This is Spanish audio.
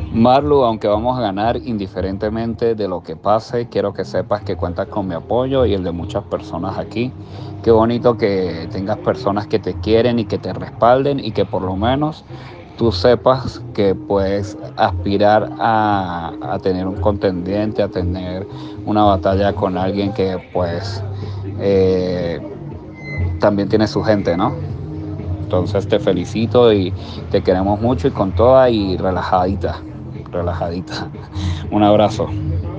Marlu, aunque vamos a ganar indiferentemente de lo que pase, quiero que sepas que cuentas con mi apoyo y el de muchas personas aquí. Qué bonito que tengas personas que te quieren y que te respalden y que por lo menos tú sepas que puedes aspirar a tener un contendiente, a tener una batalla con alguien que pues eh, también tiene su gente, ¿no? Entonces te felicito y te queremos mucho y con toda y relajadita, relajadita. Un abrazo.